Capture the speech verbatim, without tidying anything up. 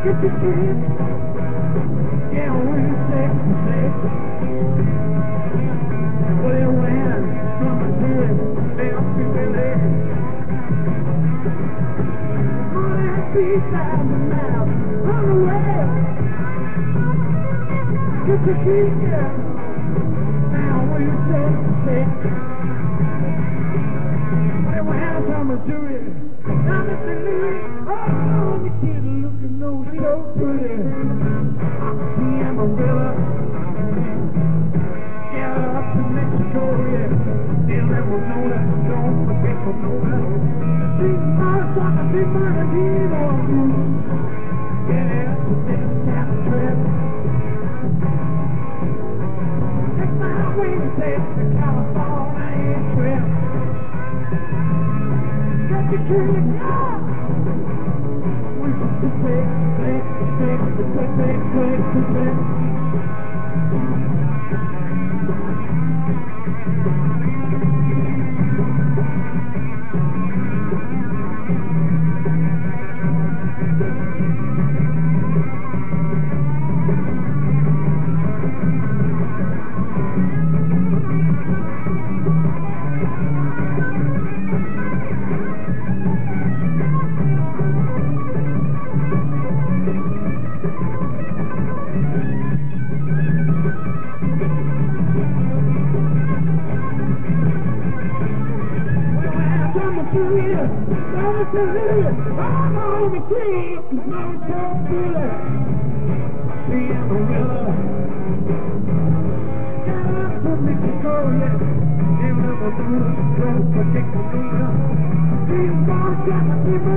Get your kicks. Yeah, we're in six to six. With your hands from his head down to his leg. one hundred fifty thousand miles on the way. Get your kicks, yeah. Now we're in six to six. With your hands from Missouri down to Saint Louis. Oh, you see the looking nose so pretty. See Amarillo, get up to Mexico, yeah. They'll never know that, don't forget to know that. See Marisol, see Bernardino, get out to this kind of trip. Take my way to take the California trip. Get your kids, yeah. To say, click, click, click, click, click, click, click. I'm on the street, I'm so good. See Amarillo, get up to Mexico, yeah. They'll never know, don't forget to know. See Boston, see